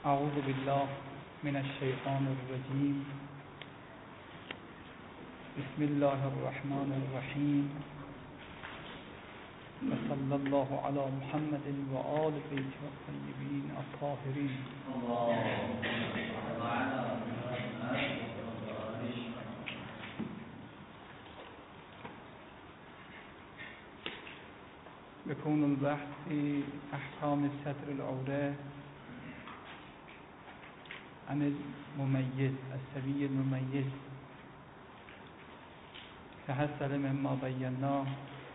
أعوذ بالله من الشيطان الرجيم. بسم الله الرحمن الرحيم. وصلى الله على محمد وآل بيته الطيبين الطاهرين. يكون البحث في أحكام الستر العورة عن المميز السبي المميز. تحصل مما بيناه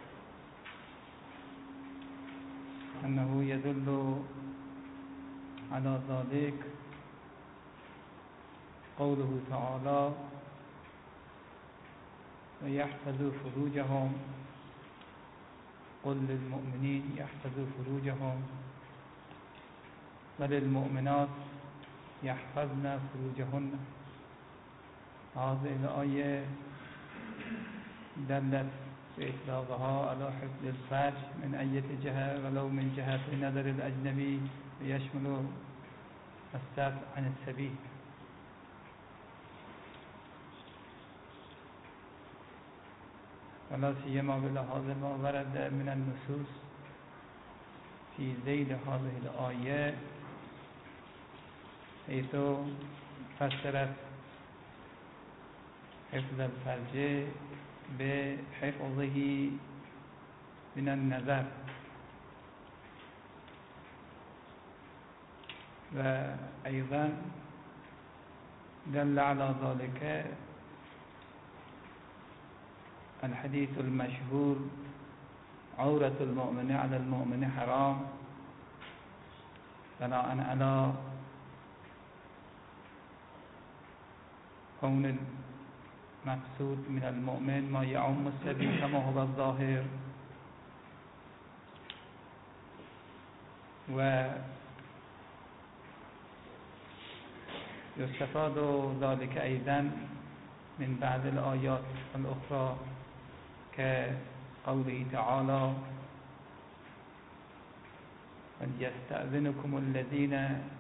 أنه يدل على ذلك قوله تعالى: ويحفظوا فروجهم. قل للمؤمنين يحفظوا فروجهم وللمؤمنات يحفظن فروجهن. هذه الآية دلت بإطلاقها على حفظ الفرج من أي جهة ولو من جهة نظر الأجنبي، ويشمل الستر عن السبيل. ولا سيما بلحاظ ما ورد من النصوص في ذيل هذه الآية، حيث فسرت حفظ الفرج بحفظه من النظر، وأيضا دل على ذلك الحديث المشهور: عورة المؤمن على المؤمن حرام، بناء على كون المقصود من المؤمن ما يعم السبيل كما هو الظاهر. ويستفاد ذلك أيضا من بعض الآيات الأخرى كقوله تعالى: وليستأذنكم الذين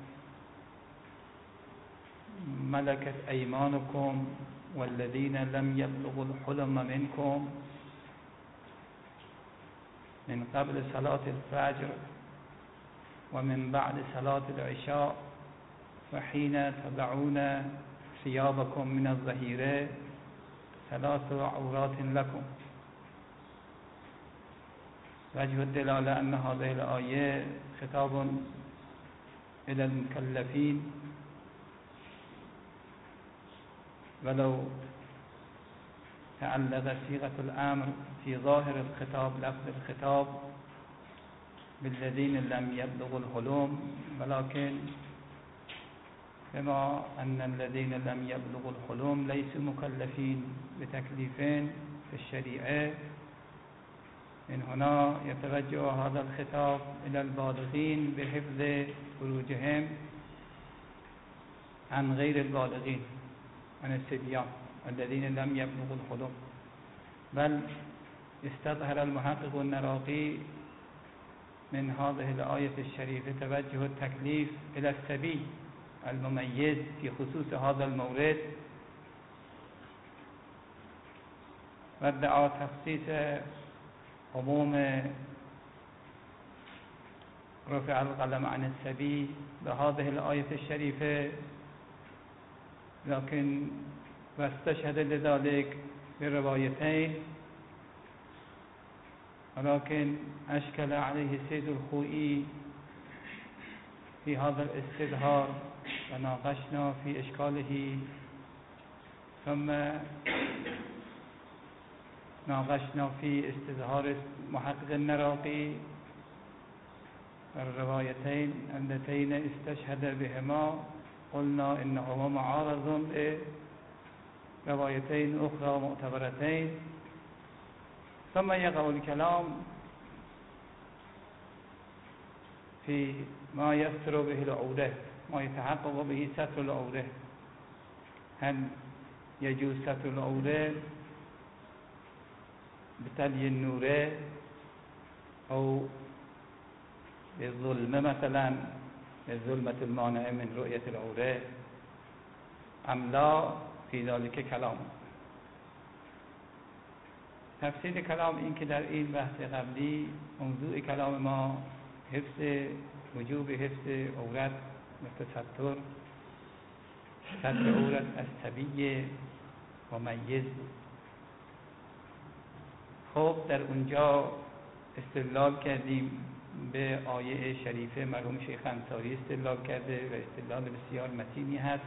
ملكت أيمانكم والذين لم يبلغوا الحلم منكم من قبل صلاة الفجر ومن بعد صلاة العشاء وحين تضعون ثيابكم من الظهيرة ثلاث عورات لكم. وجه الدلالة أن هذه الآية خطاب إلى المكلفين، ولو تعلق صيغة الأمر في ظاهر الخطاب لفظ الخطاب بالذين لم يبلغوا الحلم، ولكن كما أن الذين لم يبلغوا الحلم ليسوا مكلفين بتكليفين في الشريعة، من هنا يتوجه هذا الخطاب إلى البالغين بحفظ فروجهم عن غير البالغين، عن الصبيان الذين لم يبلغوا الحلم. بل استظهر المحقق النراقي من هذه الآية الشريفة توجه التكليف إلى السبي المميز في خصوص هذا المورد، وادعى تخصيص عموم رفع القلم عن السبي بهذه الآية الشريفة، لكن واستشهد لذلك بروايتين، ولكن أشكل عليه السيد الخوئي في هذا الاستظهار وناقشنا في إشكاله، ثم ناقشنا في استظهار محقق النراقي الروايتين اللتين استشهد بهما. قلنا إنهما معارض بروايتين أخرى معتبرتين. ثم يقع الكلام في ما يستر به العورة، ما يتحقق به ستر العورة. هل يجوز ستر العورة بتلي النوره أو بالظلم مثلا ظلمت المانع من رؤیت العوره املا فی ذلک کلام. تفسیر کلام این که در این بحث قبلی موضوع کلام ما وجوب حفظ عورت مثل ستر عورت از طبیع و میز بود. خب در اونجا استدلال کردیم به آیه شریفه، مرحوم شیخ انصاری استدلال کرده و استدلال بسیار متینی هست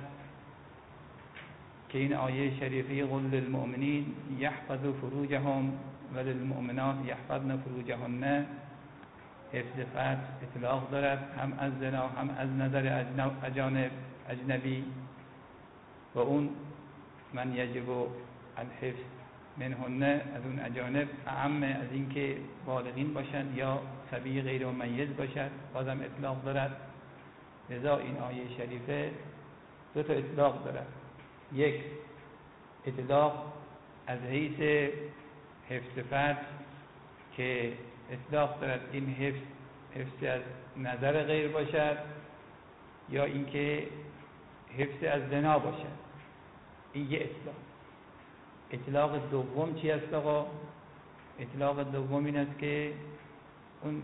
که این آیه شریفه قل للمؤمنین یحفظوا فروجهم وللمؤمنات یحفظن فروجهن حفظ فرج اطلاق دارد، هم از زنا هم از نظر اجنبی و اون من یجب الحفظ منهن از اون اجانب اعم از این که بالغین باشند یا صبی غیر ممیز باشد بازم اطلاق دارد. لذا این آیه شریفه دو تا اطلاق دارد. یک اطلاق از حیث حفظ فرج که اطلاق دارد این حفظ از نظر غیر باشد یا اینکه حفظ از زنا باشد. این یه اطلاق دوم چی است آقا؟ اطلاق دوم این است که اون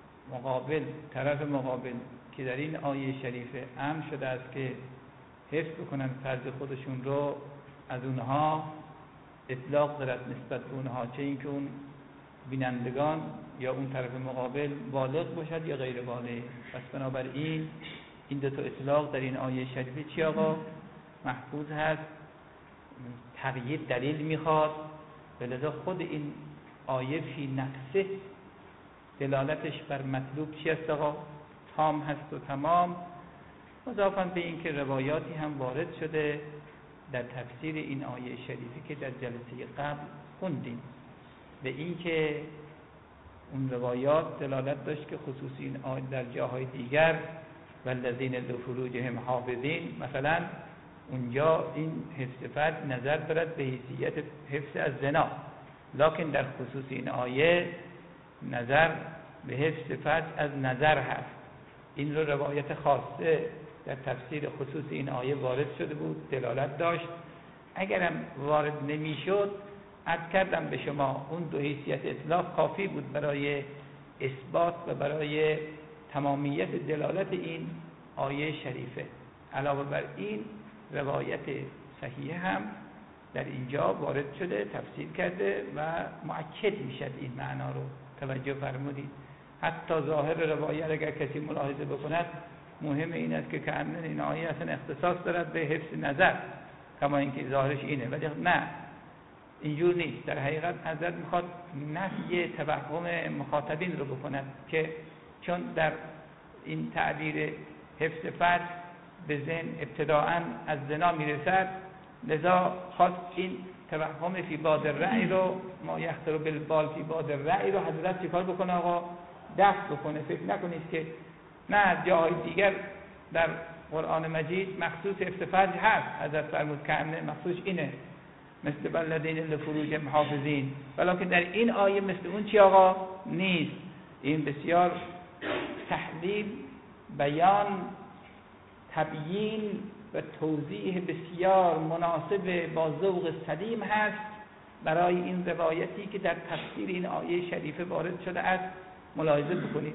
طرف مقابل که در این آیه شریفه امر شده است که حفظ بکنن فرج خودشون رو، از اونها اطلاق دارد نسبت به اونها، چه اینکه اون بینندگان یا اون طرف مقابل بالغ باشد یا غیر بالغ. پس بنابراین این دو تا اطلاق در این آیه شریفه چی آقا؟ محفوظ هست. تقیید دلیل میخواد، ولذا خود این آیه فی نفسه دلالتش بر مطلوب چی است آقا؟ تام هست و تمام. اضافاً به این که روایاتی هم وارد شده در تفسیر این آیه شریفه که در جلسه قبل خوندیم، به این که اون روایات دلالت داشت که خصوصی این آیه در جاهای دیگر والذین لفروجهم حافظین، مثلا اونجا این حفظ فرج نظر دارد به حیثیت حفظ از زنا، لکن در خصوص این آیه نظر به حفظ فرج از نظر هست. این رو روایت خاصه در تفسیر خصوص این آیه وارد شده بود، دلالت داشت. اگرم وارد نمیشد، عرض کردم به شما اون دو حیثیت اطلاق کافی بود برای اثبات و برای تمامیت دلالت این آیه شریفه. علاوه بر این روایت صحیح هم در اینجا وارد شده، تفسیر کرده و مؤکد میشد این معنا رو. توجه فرمودید؟ حتی ظاهر روایت اگر کسی ملاحظه بکند، مهم این است که کأن این آیه اصلا اختصاص دارد به حفظ نظر، کما اینکه ظاهرش اینه، ولی نه، اینجور نیست. در حقیقت حضرت میخواد نفی توهم مخاطبین رو بکند که چون در این تعبیر حفظ فرج به ذهن ابتداءً از زنا میرسد، لذا خواست این توهم فی باد الرأی رو، ما یخطر بالبال فی باد الرأی رو حضرت چیکار بکنه آقا؟ دفع بکنه. فکر نکنید که نه، جاهای دیگر در قرآن مجید مخصوص حفظ فرج هست، حضرت فرمود که مخصوص اینه، مثل والذین لفروجهم حافظین، ولی که در این آیه مثل اون چی آقا؟ نیست. این بسیار تحلیل، بیان، تبیین و توضیح بسیار مناسب با ذوق سلیم هست برای این روایتی که در تفسیر این آیه شریفه وارد شده است. ملاحظه بکنید.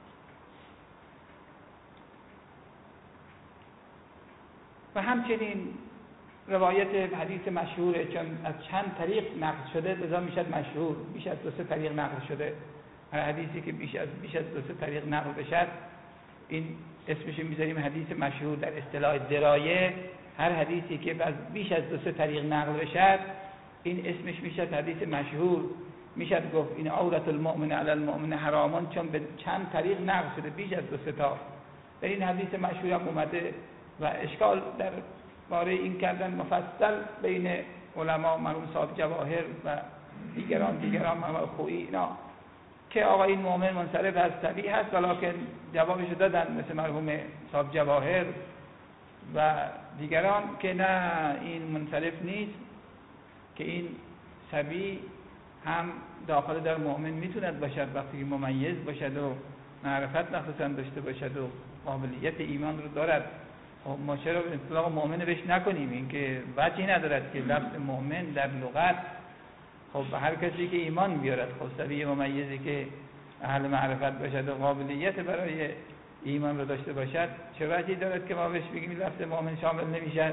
و همچنین روایت حدیث مشهوره، چون از چند طریق نقل شده لذا میشد مشهور. بیش از 2-3 طریق نقل شده. هر حدیثی که بیش از 2-3 طریق نقل بشد، این اسمش میذاریم حدیث مشهور. در اصطلاح درایه هر حدیثی که بیش از 2-3 طریق نقل بشد، این اسمش میشد حدیث مشهور. میشد گفت این عورت المؤمن علی المؤمن حرامون، چون به چند طریق نقل شده، بیش از 2-3 تا. در این حدیث مشهور هم اومده و اشکال در باره این کردن مفصل بین علما، مرحوم صاحب جواهر و دیگران مرحوم خویی اینا، که آقا این مؤمن منصرف از طبیعی هست، ولیکن جوابش دادن مثل مرحوم صاحب جواهر و دیگران که نه، این منصرف نیست، که این طبیعی هم داخل در مؤمن میتوند باشد وقتی که ممیز باشد و معرفت مخصوصا داشته باشد و قابلیت ایمان رو دارد. خب ما چرا اطلاق مؤمن بهش نکنیم؟ این که وجهی ندارد که لفظ مؤمن در لغت خب هر کسی که ایمان بیارد، خب صبی ممیزی که اهل معرفت باشد و قابلیت برای ایمان رو داشته باشد، چه وجهی دارد که ما بهش بگیم لفظ مؤمن شامل نمیشد؟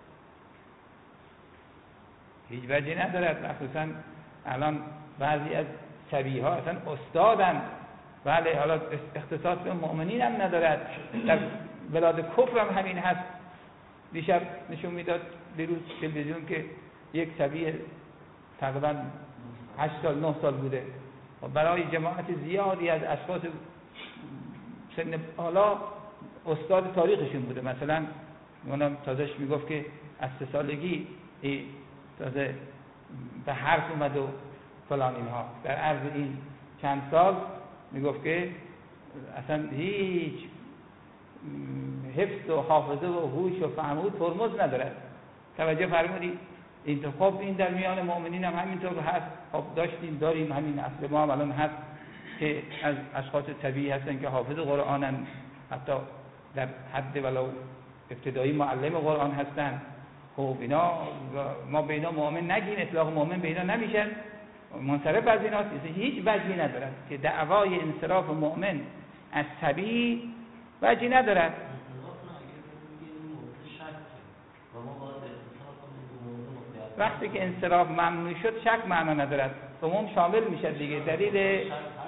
هیچ وجهی ندارد. مخصوصا الان بعضی از صبیها اصلا استادن، بله حالا اختصاص به مؤمنین هم ندارد، در بلاد کفر هم همین هست. دیشب نشون میداد دیروز تلویزیون که یک صبی تقریبا 8 سال 9 سال بوده و برای جماعت زیادی از اشخاص سن بالا استاد تاریخشون بوده. مثلا اونم تازهش میگفت که از 3 سالگی تازه به حرف اومد و فلان اینها. در عرض این چند سال میگفت که اصلا هیچ حفظ و حافظه و هوش و فهم و ترمز ندارد. توجه فرمودید؟ این خب این در میان مؤمنین هم همینطور هست. خب داریم همین اصل ما هم الان هست که از اشخاص طبیعی هستن که حافظ قرآنن، حتی در حد ولو ابتدایی معلم قرآن هستن. خب اینا ما به اینا مؤمن نگیم، اطلاق مؤمن به اینا نمیشه، منصرف از ایناست. هیچ وجهی ندارد که دعوای انصراف مؤمن از طبیعی وجهی ندارد. وقتی که انصراف ممنوع شد شک معنا ندارد، عموم شامل میشه دیگه. دلیل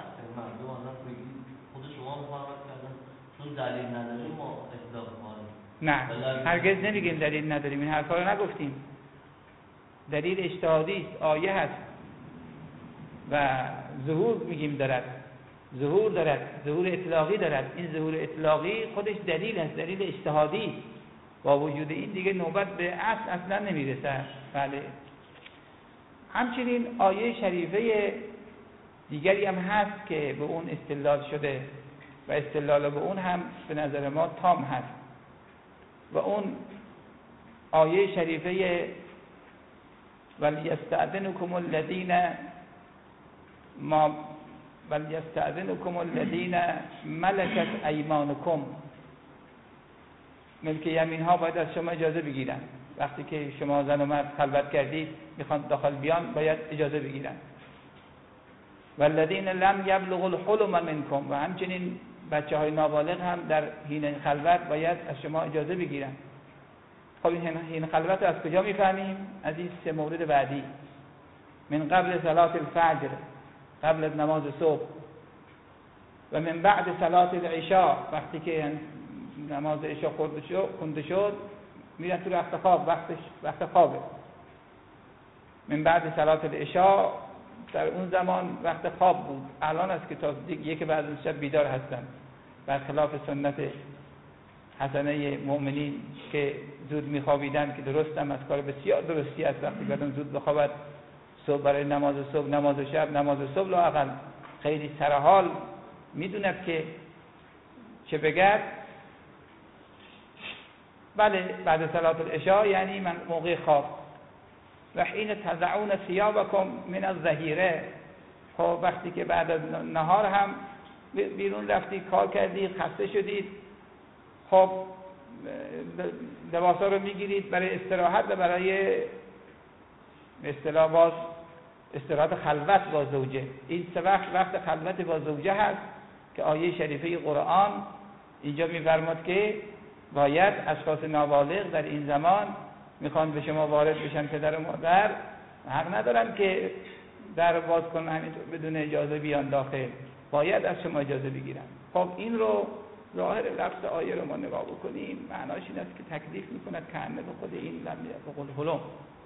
خود شما مفاهمت کردن چون دلیل نداریم ما اطلاق کنیم. نه هرگز نمیگیم دلیل نداریم، این حرفا رو نگفتیم. دلیل اجتهادی است، آیه هست و ظهور میگیم دارد، ظهور دارد، ظهور اطلاقی دارد. این ظهور اطلاقی خودش دلیل است، دلیل اجتهادی. با وجود این دیگه نوبت به اصل اصلا نمیرسه. بله. همچنین آیه شریفه دیگری هم هست که به اون استدلال شده و استدلال به اون هم به نظر ما تام هست و اون آیه شریفه ولیستأذنکم الذین ملکت ایمانکم. ملک یمین ها باید از شما اجازه بگیرن. وقتی که شما زن و مرد خلوت کردید میخوان داخل بیان باید اجازه بگیرن. والذین لم یبلغوا الحلم منکم، و همچنین بچه های نابالغ هم در حین خلوت باید از شما اجازه بگیرن. خب این حین خلوت از کجا میفهمیم؟ از این 3 مورد بعدی. من قبل صلاة الفجر، قبل از نماز صبح، و من بعد صلاة العشاء، وقتی که نماز عشاء خونده شد میرن تو رخت خواب، وقت خوابه. من بعد صلاة العشاء، در اون زمان وقت خواب بود. الان است که تا 1 بعد از شب بیدار هستن، برخلاف سنت حسنه مؤمنین که زود میخوابیدن، که درست هم از کار بسیار درستی است. وقتی بدن زود بخوابد صبح برای نماز صبح، نماز شب، نماز صبح لااقل خیلی سرحال میدوند که چه بگرد. بله بعد صلاة العشاء یعنی من موقع خواب. و حین تضعون ثیابکم من الظهیره، خب وقتی که بعد از نهار هم بیرون رفتی، کار کردید، خسته شدید، خب لباسا رو میگیرید برای استراحت و برای اصطلاح باز استراحت خلوت با زوجه. این 3 وقت خلوت با زوجه هست که آیه شریفه قرآن اینجا میفرماد که باید اشخاص نابالغ در این زمان میخوان به شما وارد بشن، پدر و مادر حق ندارن که در باز کنن همینطور بدون اجازه بیان داخل، باید از شما اجازه بگیرن. خب این رو ظاهر لفظ آیه رو ما نگاه بکنیم، معناش این است که تکلیف میکند کنه به خود این لم یقل حلم.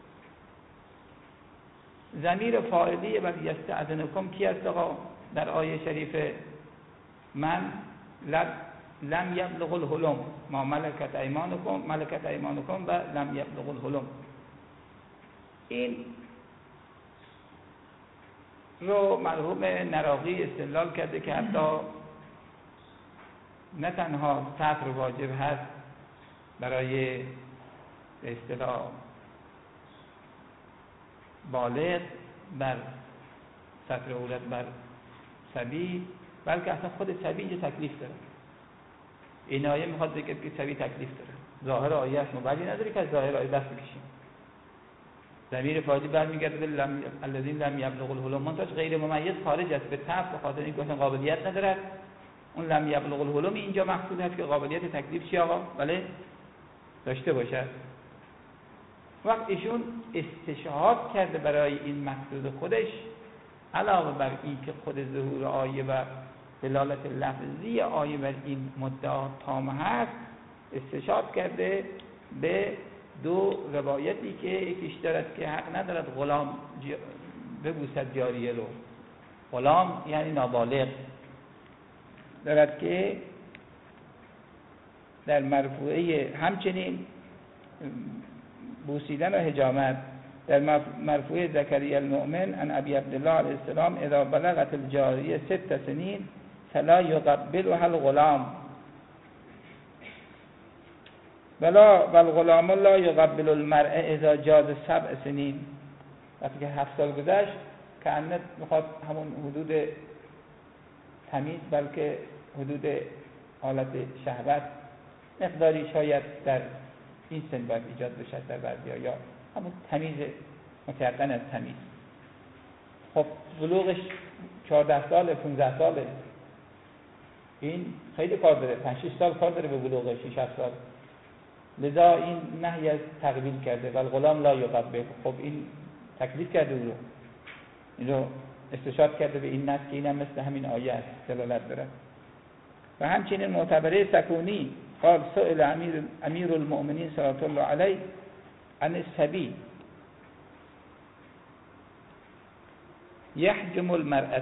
ضمیر فاعلی ولیستأذنکم کی است آقا در آیه شریف؟ من لم یبلغ الحلم، ما ملکت ایمانکم و لم یبلغ الحلم. این رو مرحوم نراقی استدلال کرده که حتی نه تنها سطر واجب هست برای به اصطلاح بالغ بر سطر اولاد بر صبی، بلکه اصلا خود صبی اینجا تکلیف داره. این آیه میخواد بگه که سبی تکلیف داره. ظاهر آیه است، ولی نداره که از ظاهر آیه دست بکشیم. ضمیر فاعلی برمیگرده به الذین لم یبلغوا الحلم، منتهاش غیر ممیز خارج است به طبع، به خاطر اینکه اصلا قابلیت نداره. اون لم یبلغوا الحلم اینجا مقصود هست که قابلیت تکلیف چی آقا؟ بله داشته باشه. وقت ایشون استشهاد کرده برای این مقصود خودش، علاوه بر این که خود ظهور آیه و دلالت لفظی آیه بر این مدعا تام هست، استشهاد کرده به دو روایتی که یکیش دارد که حق ندارد غلام ببوسد جاریه رو. غلام یعنی نابالغ، دارد که در مرفوعه همچنین بوسیدن و حجامت در مرفوعه زکریا المؤمن عن ابی عبدالله علیه السلام اذا بلغت الجاریه 6 سنین فلا یقبلها الغلام والغلام لا یقبل المرأة اذا جاز 7 سنین. وقتی که 7 سال گذشت که انت میخواد همون حدود تمیز، بلکه حدود حالت شهوت مقداری شاید در این سن باید ایجاد بشه در بعضیا، یا همون تمیز متیقن از تمیز. خب بلوغش 14 ساله 15 ساله، این خیلی کار داره، 5-6 سال کار داره به بلوغش، 6-7 سال. لذا این نهی از تقبیل کرده و الغلام لا یقبل. خب این تکلیف کرده او رو، این رو استشهاد کرده به این نص که اینم مثل همین آیه است دلالت داره. و همچنین معتبره سکونی قال سئل امیر المؤمنین صلوات الله علیه عن الصبی یحجم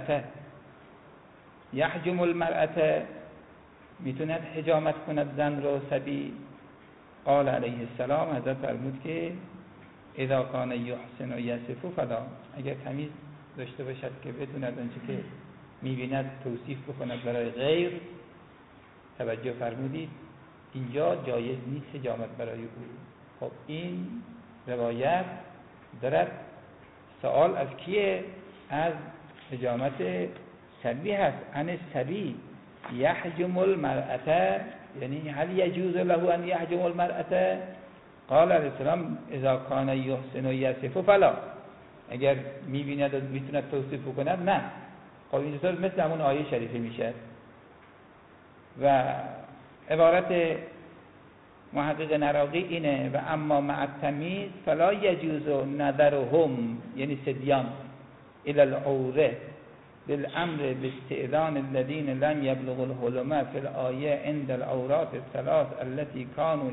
المرأة میتوند حجامت کند زن رو صبی؟ قال علیه السلام، حضرت فرمود که اذا کان یحسن و یصف فلا، اگر تمیز داشته باشد که بدوند آنچه که میبیند توصیف بکند برای غیر. توجه فرمودید اینجا جایز نیست حجامت برای او. خب این روایت دارد سوال از کیه؟ از حجامت صبی هست. عن الصبی یحجم المرأة، یعنی هل یجوز له ان یحجم المرأة؟ قال علیه السلام اذا کان یحسن و یصف فلا، اگر میبیند و میتوند توصیف بکند نه. خب اینجا مثل همون آیه شریفه میشه. و عبارت محقق نراقی اینه و اما مع التمیز فلا یجوز نظرهم، یعنی صبیان، الى العوره بالامر باستئذان الذين لم يبلغوا الحلم في الآية عند العورات الثلاث التي كانوا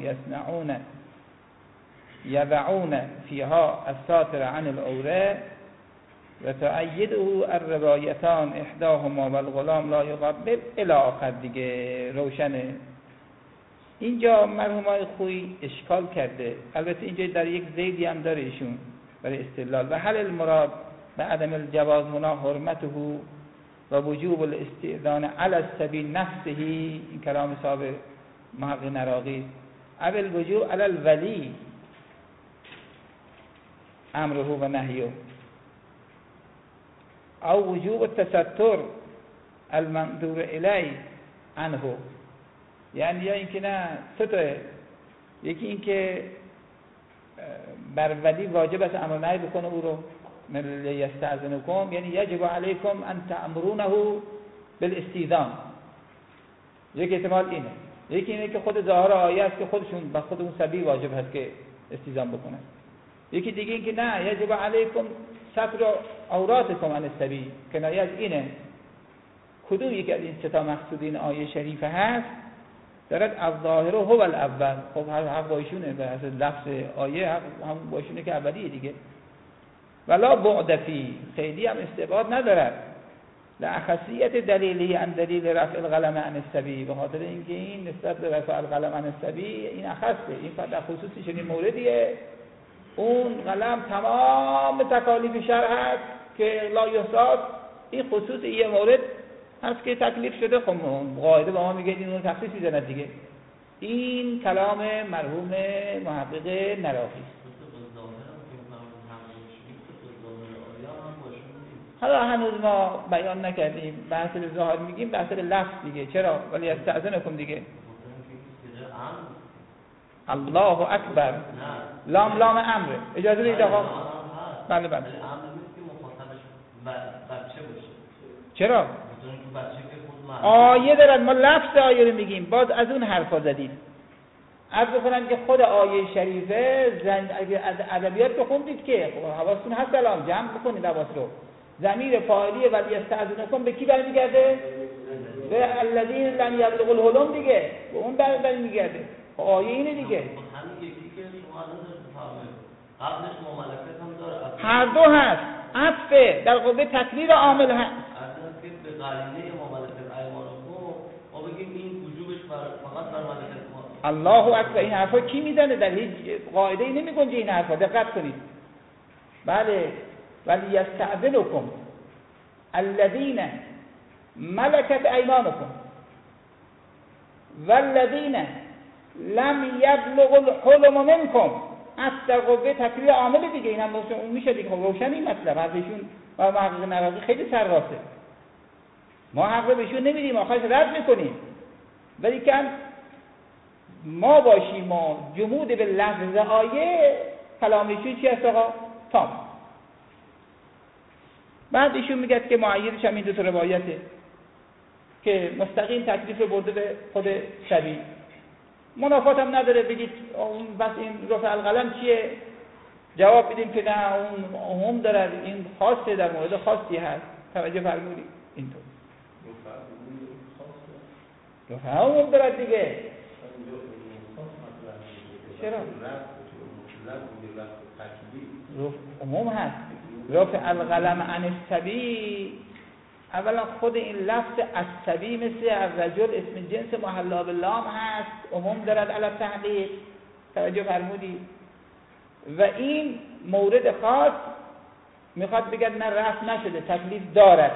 يضعون فيها الساتر عن العوره و تؤیده الروایتان احداهما والغلام لا یقبل الی آخر. دیگه روشنه. اینجا مرحوم خویی اشکال کرده، البته اینجا در یک زیدی هم داره ایشون برای استدلال. و هل المراد به عدم الجواز هنا حرمته و وجوب الاستئذان علی الصبی نفسه، این کلام صاحب محقق نراقی، اول الوجوب علی الولی امره و نهیه، او وجوب التستر المنظور الیه عنه. یعنی یا اینکه نه ستاره، یکی اینکه بر ولی واجب است امر نهی بکنه او رو، من یستأذنکم یعنی یجب علیکم ان تأمرونه بالاستئذان. یک احتمال اینه. یکی اینه که خود ظاهر آیه است که خودشون به خود اون صبی واجب هست که استئذان بکنن. یکی دیگه این که نه یجب علیکم ستر عوراتکم عن الصبی، کنایه از اینه. کدوم یک از این سه تا مقصودین آیه شریفه هست؟ دارد الظاهر هو الاول. خب حق بایشونه، به حسب لفظ آیه حق هم بایشونه که اولیه دیگه. ولا بعد فی، خیلی هم استبعاد ندارد. لأخصیت دلیلی عن دلیل رفع القلم عن الصبی، به خاطر اینکه این نسبت به رفع القلم عن الصبی این اخصه، این فقط خصوصی چنین موردیه. اون قلم تمام تکالیف شرع هست که لا یحصاد، این خصوص یه مورد هست که تکلیف شده. خب قاعده با ما میگه این رو تخصیص میزنه دیگه. این کلام مرحوم محقق نراقی. حالا هنوز ما بیان نکردیم، بحث به ظاهر میگیم، بحث به لفظ دیگه. چرا؟ ولی استأذنکم دیگه. الله اکبر. لام لام امره. اجازه بدید آقا. بله بله. امر نیست که مخاطبش بچه باشه. چرا؟ بدون که بچه که خود آیه دارد، ما لفظ آیه رو میگیم، باز از اون حرفا زدید. عرض بکنم که خود آیه شریفه اگه ادبیات بخوندید که حواستون هست الان جمع بکنید حواس رو. ضمیر فاعلی ولی استاذنکم به کی برمیگرده؟ به الذین لم یبلغوا الحلم دیگه، به اون برمیگرده. آیه اینه دیگه. همین یکی که شما الان بفرمایید قبلش مملکت هم داره، هر دو هست. عطف در قوه تکریر عامل هست. اصلا که به قرینه مملکت ایمانکم ما بگیم این وجوبش فقط بر مملکت ما. الله اکبر. این حرفا کی میزنه؟ در هیچ قاعده ای نمیگنجه این حرفا. دقت کنید. بله. ولی یستأذنکم الذین ملکت ایمانکم والذین لم یبلغوا الحلم منکم. در قوه تکریر عامل دیگه. این هم اون میشه دیگه. روشن این مطلب. حرفشون و محقق نراقی خیلی سرراسته. ما حق بهشون نمیدیم، آخرش رد میکنیم. ولی که ما باشیم و جمود به لفظ آیه کلامشون چی هست آقا؟ تام. بعد ایشون میگه که معیدش هم این دو تا روایته که مستقیم تکلیف رو برده به خود شبیه. منافات هم نداره بگید اون بس این رفع القلم چیه؟ جواب بدیم که نه، اون هم داره، این خاصه، در مورد خاصی هست. توجه فرمودید اینطور رفع هم داره دیگه. چرا؟ عموم هست. رفع القلم عن الصبی. اولا خود این لفظ الصبی مثل الرجل اسم جنس محلا باللام هست، عموم دارد علی تحقیق. توجه فرمودید. و این مورد خاص میخواد بگه نه رفع نشده، تکلیف دارد.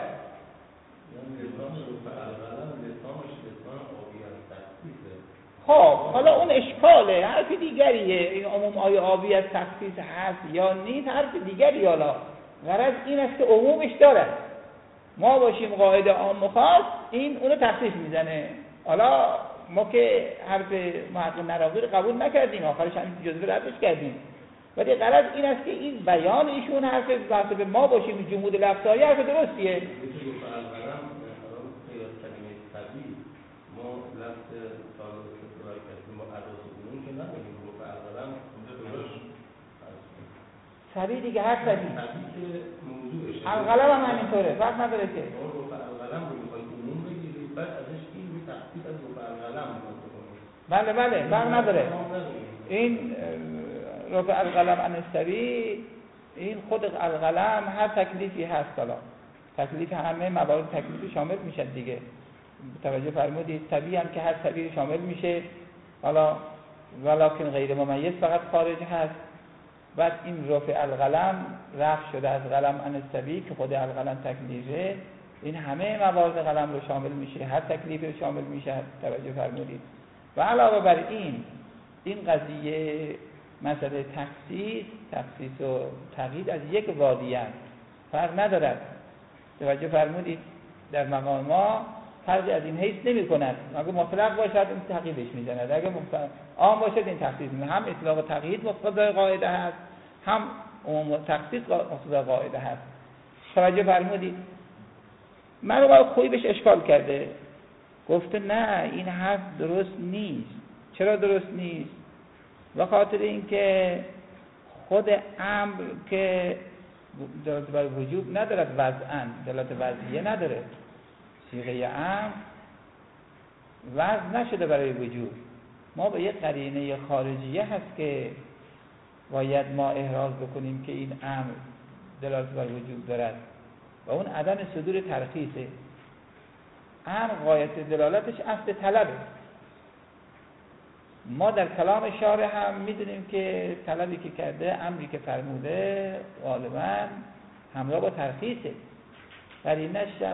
خب حالا اون اشکاله، حرف دیگریه. این عموم آیه آبی از تخصیص هست یا نیست حرف دیگری. حالا غرض این است که عمومش دارد. ما باشیم قاعده عام و خاص، این اونو تخصیص میزنه. حالا ما که حرف محقق نراقی رو قبول نکردیم، آخرش هم جزوه ردش کردیم. ولی غرض این است که این بیان ایشون حرف واسه به ما باشیم جمود لفظایی حرف درستیه. سبی دیگه هر سبی القلم هم همینطوره، فرق نداره که بله بله فرق نداره. این رفع القلم عن الصبی، این خود القلم هر تکلیفی هست. حالا تکلیف همه موارد تکلیفی شامل میشه دیگه. توجه فرمودید. صبی هم که هر صبی شامل میشه. حالا ولکن غیر ممیز فقط خارج هست. بعد این رفع القلم رفع شده از قلم عن الصبی که خود القلم تکلیفه. این همه موارد قلم رو شامل میشه، هر تکلیفی رو شامل میشه. توجه فرمودید. و علاوه بر این قضیه مسئله تخصیص و تقیید از یک وادی است، فرق ندارد. توجه فرمودید. در مقام ما فرقی از این حیث نمی کند. اگه مطلق باشد این تقییدش میزند، اگه عام باشد این تخصیص میزند. هم اطلاق و تقیید مقتضای قاعده هست، هم عموم و تخصیص مقتضای قاعده هست. توجه فرمودید. من رو خوبی بهش اشکال کرده، گفته نه این حرف درست نیست. چرا درست نیست؟ به خاطر اینکه خود امر که دلالت بر وجوب ندارد، وضعاً دلالت وضعیه نداره. صیغه امر وضع نشده برای وجوب. ما به یک قرینه خارجیه هست که باید ما احراز بکنیم که این امر دلالت بر وجوب دارد و اون عدم صدور ترخیصه. امر غایت دلالتش اصل طلبه. ما در کلام شارع هم میدونیم که طلبی که کرده، امری که فرموده غالبا همراه با ترخیصه. قرینش هم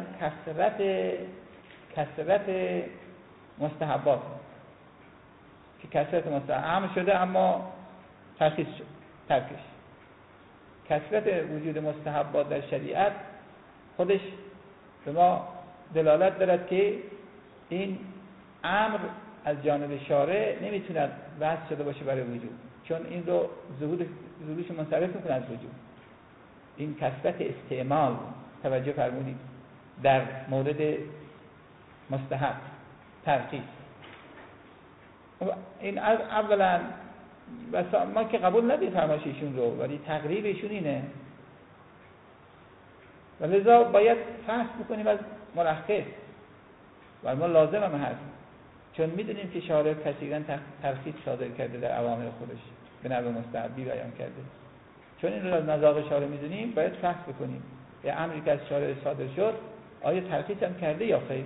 کثرت مستحبات که کثرت مستحب امر شده اما ترخیص شد، ترکش. کثرت وجود مستحبات در شریعت خودش به ما دلالت دارد که این امر از جانب شارع نمیتوند وضع شده باشه برای وجود، چون این رو ظهورش منصرف میکنه از وجود. این کثرت استعمال، توجه فرمودید، در مورد مستحب ترخیص، این اولا ما که قبول ندیم فرمایش ایشون رو، ولی تقریب ایشون اینه و لذا باید فحص بکنیم از مرخص و ما لازم هم هست، چون میدونیم که شارع کثیراً ترخیص صادر کرده در اوامر خودش به نحو مستحبی بیان کرده. چون این رو از مذاق شارع میدونیم باید فحص بکنیم یه امری که از شارع صادر شد آیا ترخیص هم کرده یا خیر.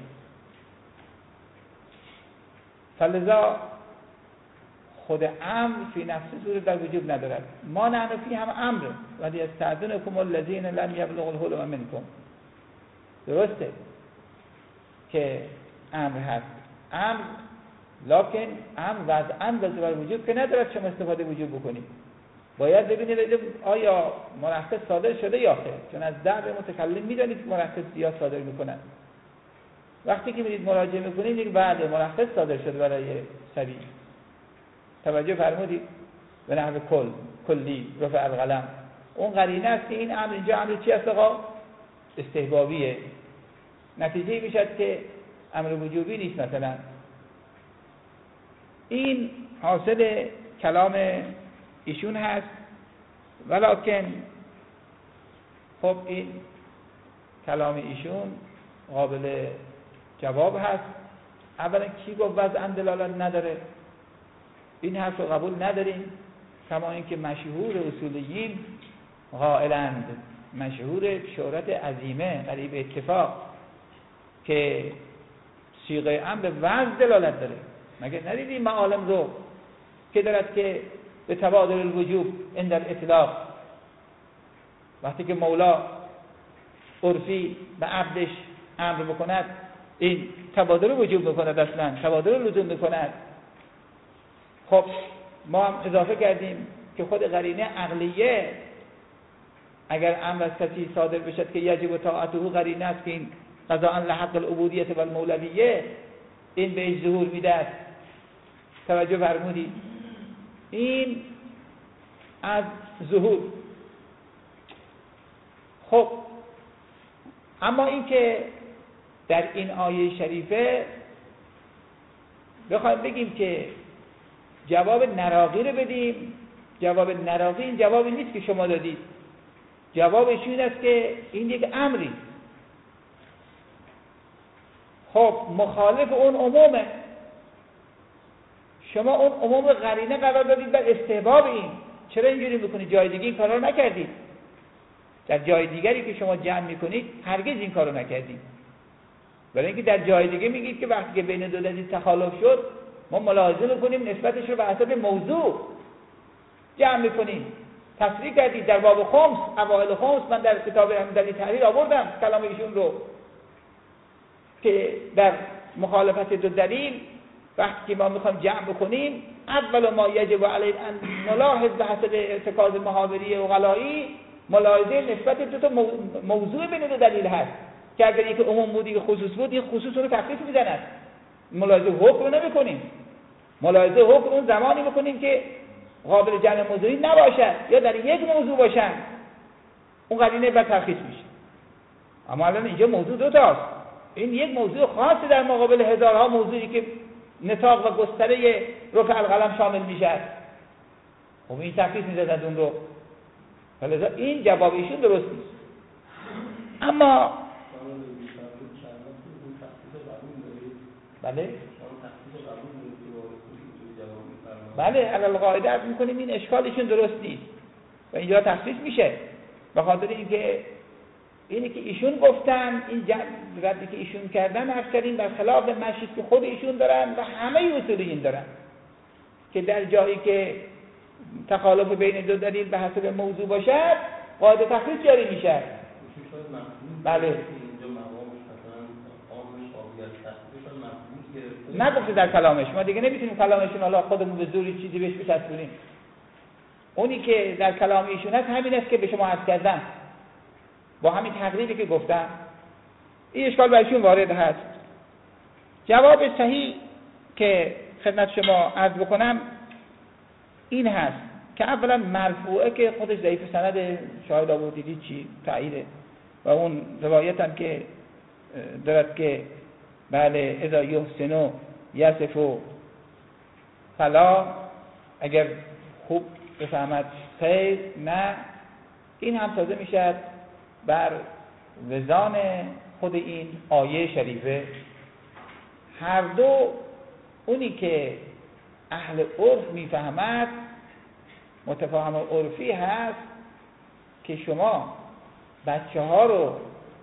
فلذا خود امر فی نفسی صورت در وجوب ندارد. ما نحنفی هم امر ولی استأذنکم الذین لم یبلغوا الحلم منکم، درسته که امر هست، امر لکن امر وضعاً بر وجوب که ندارد شما استفاده وجوب بکنید. باید ببینید آیا مرخص صادر شده یا خیر، چون از دعوی متکلم میدانید که مرخص زیاد صادر میکنن. وقتی که میرید مراجعه میکنید یک بعد مرخص صادر شده برای صبی، توجه فرمودید، به نحو کلی رفع القلم، اون قرینه است که این امر اینجا امر چی است آقا؟ استحبابیه. نتیجه میشد که امر وجوبی نیست. مثلا این حاصل کلام ایشون هست، ولکن خب این کلام ایشون قابل جواب هست. اولا کی گفت وضعاً دلالت نداره؟ این حرف رو قبول نداریم، کما اینکه مشهور اصولیین قائلند، مشهور شهرت عظیمه قریب اتفاق، که صیغه امر به وضع دلالت داره. مگر ندیدیم معالم رو که دارد که به تبادل الوجوب عند الاطلاق، وقتی که مولا عرفی به عبدش امر بکند این تبادل وجوب میکند، اصلا تبادل لزوم میکند. خب ما هم اضافه کردیم که خود قرینه عقلیه، اگر امر از کسی صادر بشد که یجب طاعته، قرینه است که این قضاء لحق العبودیت و المولویه این به ظهور میده. توجه فرمودید، این از ظهور. خب اما این که در این آیه شریفه بخوایم بگیم که جواب نراقی رو بدیم، جواب نراقی این جوابی نیست که شما دادید. جوابش این است که این یک امری، خب مخالف اون عمومه. شما اون عموم قرینه قرار دادید بر استحباب این. چرا اینجوری میکنید؟ جای دیگه این کارا رو نکردید. در جای دیگری که شما جمع میکنید هرگز این کارو نکردید. برای اینکه در جای دیگه میگید که وقتی که بین دو دلیل تخالف شد ما ملاحظه میکنیم نسبتش رو به حسب موضوع جمع میکنیم. تصریح کردید در باب خمس، اوائل خمس، من در کتاب دلیل تحریر آوردم کلام ایشون رو که در مخالفت دو دلیل وقتی که ما میخوایم جمع بکنیم اول ما یجب علینا ان نلاحظ به حسب ارتکاز محاوری و غلایی، ملاحظه نسبت دو تا موضوع بین دو دلیل هست که اگر یک عموم بود یک خصوص بود، یک خصوص رو تخصیص میزند. ملاحظه حکم رو نمیکنیم، ملاحظه حکم اون زمانی میکنیم که قابل جمع موضوعی نباشد یا در یک موضوع باشن، اون قرینه بر ترخیص میشه. اما الان اینجا موضوع دو تاست، این یک موضوع خاصی در مقابل هزارها موضوعی که نطاق و گستره رفع القلم شامل میشه. خب این ترخیص میزدند اون رو، لذا این جواب ایشون درست نیست. اما بله علل قاعده عرض میکنیم این اشکالشون درست نیست و اینجا تخصیص میشه، به خاطر اینکه اینی که ایشون گفتن، این ردی که ایشون کردن اکثرین بر خلاف مشی که خود ایشون دارن و همه اصولیین دارن که در جایی که تخالف بین دو دلیل به حسب موضوع باشد قاعده تخصیص جاری میشه. بله نگفته در کلامش، ما دیگه نمیتونیم کلامشون حالا خودمون به زوری چیزی بهش بچسبونیم. اونی که در کلام ایشون هست همین است که به شما عرض کردم، با همین تقریبی که گفتم این اشکال برشون وارد هست. جواب صحیح که خدمت شما عرض بکنم این هست که اولا مرفوعه که خودش ضعیف سند شاهد آوردید چی تاییده و اون روایت هم که دارد که بله اذا یحسن یصف فلا، اگر خوب بفهمد خیر نه، این هم تازه میشد بر وزان خود این آیه شریفه. هر دو اونی که اهل عرف میفهمد متفاهم عرفی هست که شما بچه ها رو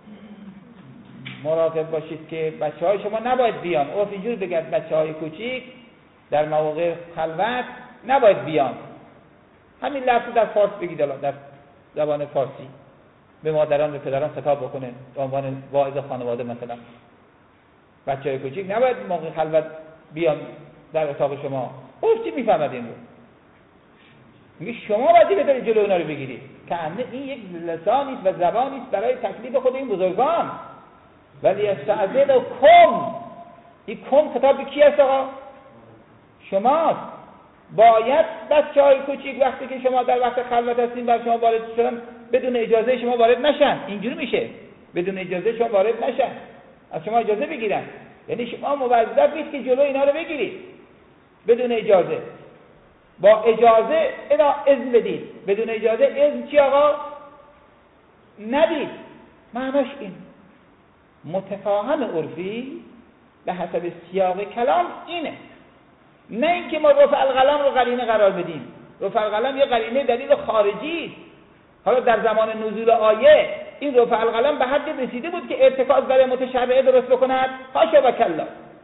مراقب باشید که بچه های شما نباید بیان. عرف اینجور بگید بچه های کوچیک در مواقع خلوت نباید بیان. همین لفظ در فارس بگید، در زبان فارسی به مادران به پدران خطاب بکنه به عنوان واعظ خانواده، مثلا بچه های کوچیک نباید موقع خلوت بیان در اتاق شما. عرف چی میفهمد این رو؟ میگه شما وظیفه دارید جلوی اینا رو بگیرید. که این یک لسانی است و زبانی است برای تکلیف خود این بزرگان. ولی استعذن کم، این کم خطاب به کی است آقا؟ شماست. باید بچه‌های کوچیک وقتی که شما در وقت خلوت هستین بر شما وارد شدن بدون اجازه شما وارد نشن. اینجوری میشه، بدون اجازه شما وارد نشن، از شما اجازه بگیرن. یعنی شما موظفید که جلوی اینا رو بگیرید بدون اجازه. با اجازه اینا اذن بدید، بدون اجازه اذن چی آقا؟ ندید. معناش این متفاهم عرفی به حسب سیاق کلام اینه، نه اینکه ما رفع القلم رو قرینه قرار بدیم. رفع القلم یه قرینه دلیل خارجی است. حالا در زمان نزول آیه این رفع القلم به حد رسیده بود که ارتکاز برای متشرعه درست بکند؟ حاشا و کلا.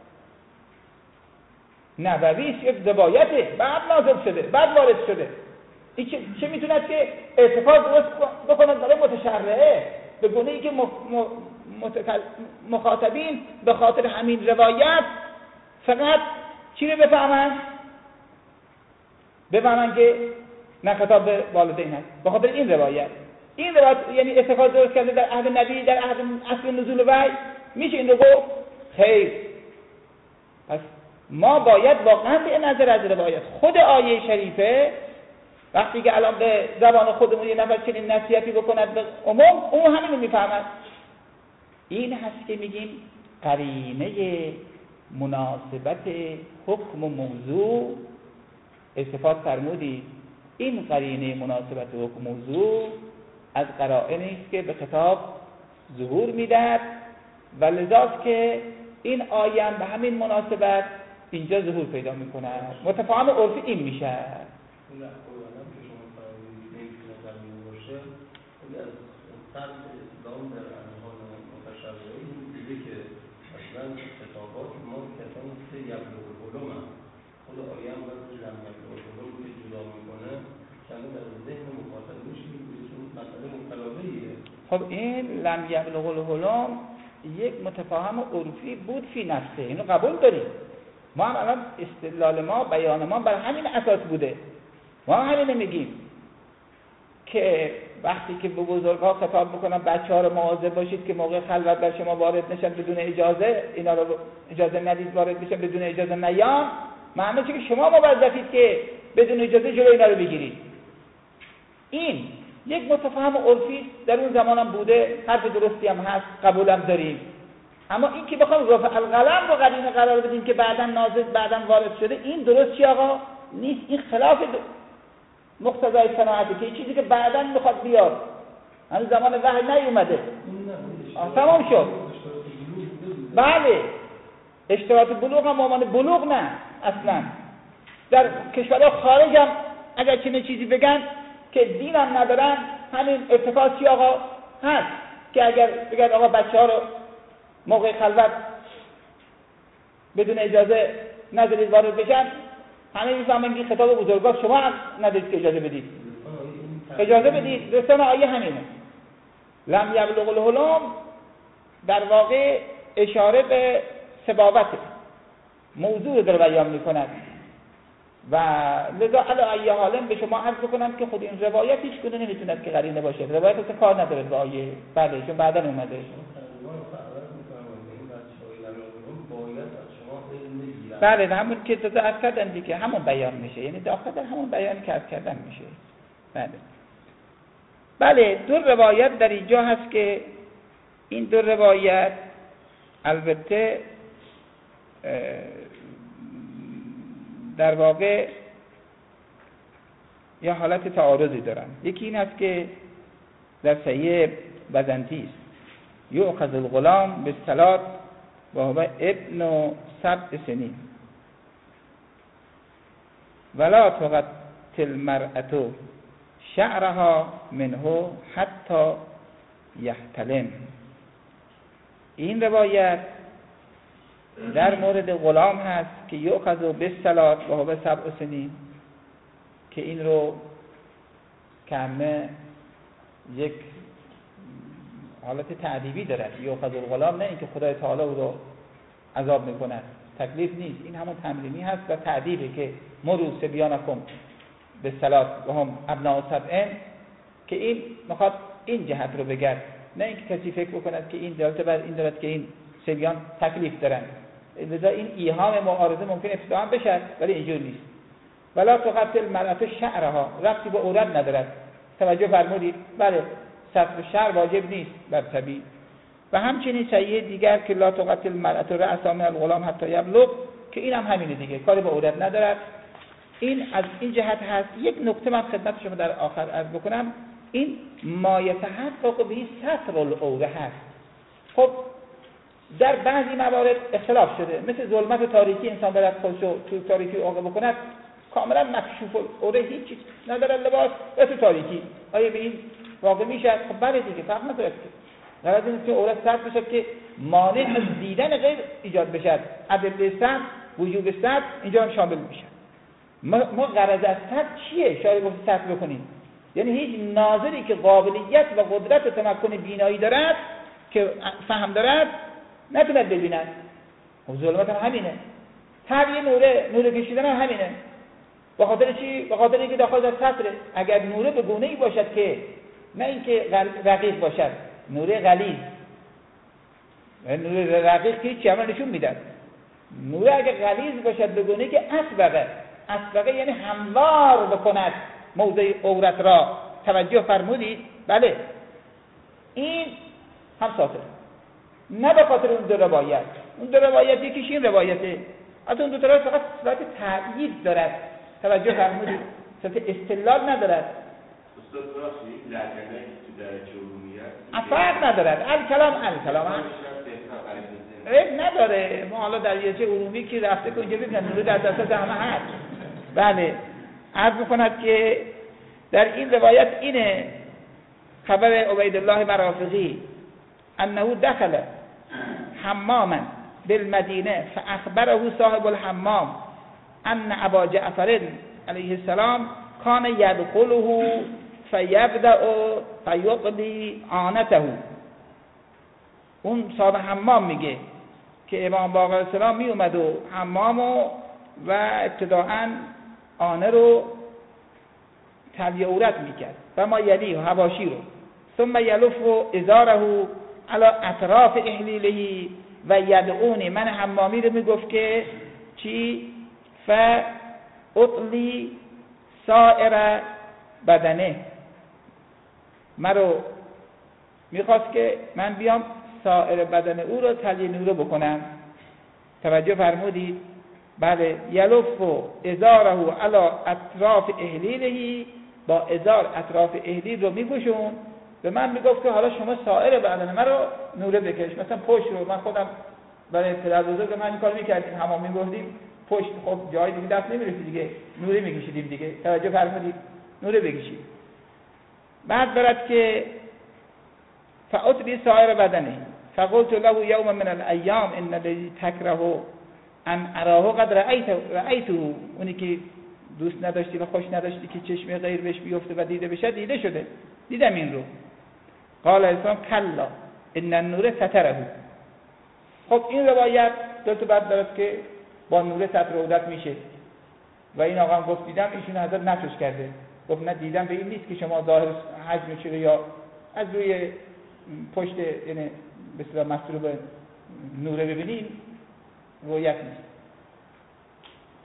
نبویش یک روایته، بعد نازل شده، بعد وارد شده. این چه میتوند که ارتکاز درست بکند برای متشرعه؟ به گونه‌ای که مخاطبین به خاطر همین روایت فقط چی رو بفهمن که نه خطاب به والدین هست. به خاطر این روایت یعنی اتفاق درست کرده در عهد نبی، در عهد اصل نزول وحی، میشه این رو گفت؟ خیر. پس ما باید واقعا به نظر از روایت خود آیه شریفه وقتی که الان به زبان خودمون یه نفر چنین نصیحتی بکند به عموم، اون همین رو میفهمد. این هست که میگیم قرینه مناسبت حکم و موضوع. استفاده فرمودی این قرینه مناسبت حکم موضوع از قرائنی است که به خطاب ظهور میدهد و لذاست که این آیه هم به همین مناسبت اینجا ظهور پیدا میکند. متفاهم عرفی این میشه. خطابات ما کسانی که یبلغ العلوم خود آیه هم باید جمع یبلغ العلوم که جدا میکنه کمی در ذهن مخاطب میشه چون مسئله مطلبیه. خب این لم یبلغ العلوم یک متفاهم عرفی بود فی نفسه، اینو قبول داریم. ما هم الان استدلال ما، بیان ما بر همین اساس بوده. ما همین میگیم که وقتی که به بزرگ‌ها خطاب میکنن بچه‌ها رو مواظب باشید که موقع خلوت در شما وارد نشن بدون اجازه، اینا رو اجازه ندید وارد بشن بدون اجازه نیان، معنیش که شما موظفید که بدون اجازه جلوی اینا رو بگیرید. این یک متفاهم عرفی در اون زمان هم بوده، حرف درستی هم هست، قبولم داریم. اما این که بخوام رفع القلم رو قرینه قرار بدیم که بعداً نازل بعداً وارد شده، این درست چی آقا؟ نیست. این خلاف مقتضای صناعته که چیزی که بعداً میخواد بیاد هنوز زمان وحی نیومده. تمام شد. بله اشتراط بلوغ هم معنی بلوغ نه اصلا. در کشورها خارج هم اگر چنین چیزی بگن که دین هم ندارن، همین ارتکاز چی آقا هست که اگر بگن آقا بچه ها رو موقع خلوت بدون اجازه نذارید وارد بشن، همه میفهمن این خطاب بزرگوار شما هم ندارید که اجازه بدید. اجازه بدید. رسان آیه همینه. لم یبلغ الحلم در واقع اشاره به سباوت موضوع در بیان میکند و لذا علی ای حالم به شما عرض کنم که خود این روایت هیچ کدوم نمیتوند که قرینه باشه. روایت اصلا کار نداره با آیه. بله چون بعدا اومده. باید از شما علم بگیرن بله همون که تو عرض کردن دیگه، همون بیان میشه، یعنی داخل در همون بیانی که عرض کردن میشه. بله دو روایت در اینجا هست که این دو روایت البته در واقع یا حالت تعارضی دارن. یکی این هست که در صحیح بزنطی است یؤخذ الغلام بالصلاة و هو ابن 7 سنین ولا تغطی المرأة شعرها منه حتی یحتلم. این روایت در مورد غلام هست که یؤخذ بالصلاة و هو 7 سنین، که این رو کمه یک حالت تعذیبی دارد. یؤخذ الغلام نه اینکه خدای تعالی او رو عذاب میکند، تکلیف نیست، این همون تمرینی هست و تعذیبه که مروا صبیانکم بالصلاة و هم ابناء 7 که این میخواد این جهت رو بگرد، نه اینکه کسی فکر بکند که این دلالت بر این دارد که این صبیان تکلیف دارند. لذا این ایهام معارضه ممکن ابتداء بشه ولی اینجور نیست. ولا تغطی المرأة شعرها، ربطی به عورت ندارد. توجه فرمودید؟ بله ستر شعر واجب نیست بر طبیعی. و همچنین صحیح دیگر که لا تغطی المرأة رأسها من الغلام حتی یبلغ، که این هم همینه دیگه، کاری به عورت ندارد. این از این جهت هست. یک نکته من خدمت شما در آخر عرض بکنم، این ما یتحقق به ستر العوره هست. خب در بعضی موارد اختلاف شده، مثل ظلمت و تاریکی، انسان برد خودشو تو تاریکی واقع بکند کاملا مکشوف العوره، هیچ چیز نداره لباس و تو تاریکی، آیا به این واقع میشه؟ خب بله دیگه، فرق نداره که غرض اینه که عورت ستر بشه که مانع از دیدن غیر ایجاد بشه. ادله ستر، وجوب ستر اینجا هم شامل میشه. ما غرض از ستر چیه؟ شاید گفت ستر بکنیم، یعنی هیچ ناظری که قابلیت و قدرت و تمکن بینایی دارد که فهم دارد نتوند ببیند. خب ظلمت هم همینه، طبیعی نور کشیدن هم همینه. به خاطر چی؟ به خاطر اینکه داخل از ستره. اگر نوره به گونه‌ای باشد که نه اینکه رقیق باشد، نوره غلیظ، نوره رقیق که چی عمل نشون میداد. نوره اگر غلیظ باشد به گونه‌ای که اسبقه یعنی هموار بکند موضع عورت را. توجه فرمودید؟ بله این هم ساتره، نه به خاطر اون دو روایت. اون دو روایت یکیش این روایته، از اون دو تا فقط صورت تأیید دارد. توجه فرمودید؟ صورت استدلال ندارد. استاد راستی لکنه تو درجه عمومیت فرق ندارد. الکلام عیب نداره. ما حالا در درجه عمومی که رفته که اونجا ببینن نور در دست همه هست. بله عرض می‌کند که در این روایت اینه خبر عبیدالله مرافقی انه دخل حماما بالمدینه فاخبره صاحب الحمام ان ابا جعفر علیه السلام کان یدخله فیبدأ فیقضی عانته. اون صاحب حمام میگه که امام باقر علیه السلام می اومد و حمامو و ابتداعاً آنه رو تلیه عورت میکرد و ما یلی حواشی رو، ثم یلف ازاره علی اطراف احلیله و یدعونی. من حمامی رو میگفت که چی؟ فاطلی سائر بدنه، مرو میخواست که من بیام سائر بدن او رو تلیه نوره بکنم. توجه فرمودید؟ بله یلف ازاره علی اطراف احلیله، با ازار اطراف احلیل رو میگوشون. به من میگفت که حالا شما سائر بدن من رو نوره بکش، مثلا پشت رو. من خودم برای پدر بزرگ من این کار میکردیم، حمام میبردیم پشت، خب جای دیگه دست نمیرسید دیگه، نوره میکشیدیم دیگه. توجه فرمودید؟ نوره بکشید. بعد برد که فاطلی سائر بدنه فقلت له یوم من الایام ان الذی تکره ان اراه قد رأیته، اونی که دوست نداشتی و خوش نداشتی که چشم غیر بهش بیفته و دیده بشه، دیده شده، دیدم این رو. قال اسلام کلا ان النور ستره. خب این روایت دو تا بعد دارد که با نور ستر عورت میشه و این آقا هم گفت دیدم، ایشون حضرت نفش کرده، گفت نه دیدم به این نیست که شما ظاهر حجم شده یا از روی پشت یعنی به اصطلاح مستور به نوره ببینین، رویت نیست.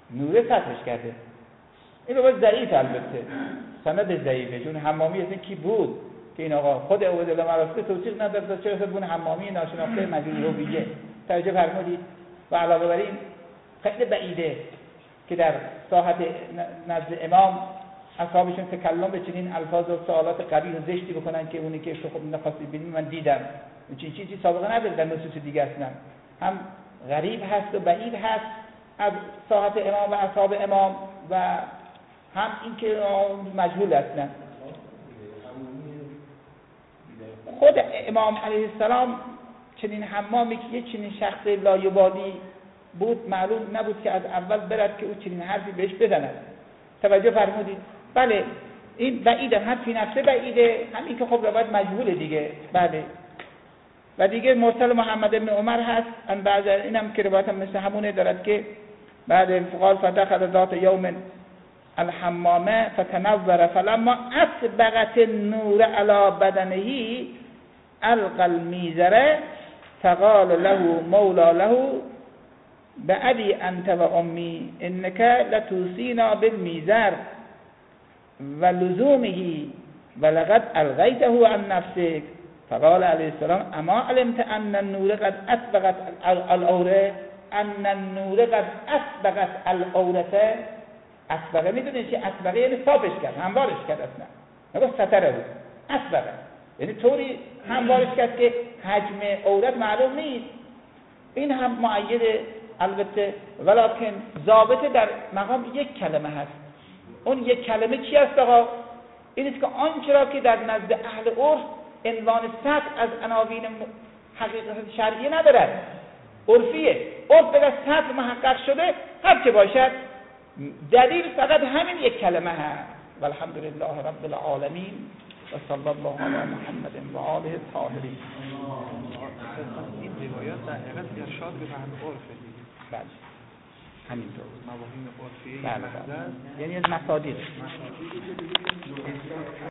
نوره سطحش کرده. این رو باید ضعیف، البته سند ضعیفه، چون حمامی اصلا کی بود که این آقا خود عبدالله مراسته توصیق نداد، چرا بون حمامی ناشناخته مجهول هویه توجه فرمودید. و علاوه بر این خیلی بعیده که در ساحت نزد امام اصحابشون تکلم به چنین الفاظ و سوالات قبیح و زشتی بکنن که اونی که خب نخواستی ببینی من دیدم، این چیزی سابقه نداره در نصوص دیگه اصلا، هم غریب هست و بعید هست از ساحت امام و اصحاب امام و هم این که مجهول اصلا. خود امام علیه السلام چنین حمامی که یک چنین شخص لایبالی بود، معلوم نبود که از اول برد که او چنین حرفی بهش بزند. توجه فرمودید؟ بله این بعیده، هم فی نفسه بعیده، هم این که خب روایت مجهوله دیگه. بله. و دیگه مرسل محمد ابن عمر هست، ان بعض اینم که روایت هم مثل همونه دارد که بعد فقال فدخل ذات یوم الحمامه فتنور فلما اسبغت النور على بدنه القى الميزر فقال له مولا له بأبي أنت وأمي إنك لتوصينا بالميزر ولزومه ولقد ألغيته عن نفسك. فقال عليه السلام أما علمت أن النور قد أسبغت العورة أن النور قد أسبغت العورة. اسبغه میدونید چه اسبغه؟ یعنی صافش کرد، هموارش کرد، اصلا نگاه ستره بود. اسبغه یعنی طوری هموارش کرد که حجم عورت معلوم نیست. این هم معید البته، ولکن ضابطه در مقام یک کلمه هست. اون یک کلمه چی است آقا؟ این است که آنچه را که در نزد اهل عرف عنوان سطح از عناوین حقیقت شرعی ندارد، عرفیه. عرف به سطح محقق شده، هر چه باشد دلیل فقط همین یک کلمه هست. والحمدلله رب العالمین و صلی الله علی محمد و آله الطاهرین. این روایات در حقیقت ارشاد به فهم عرفه دیگه. بله همینطور مفاهیم عرفی بله. یعنی از مصادیق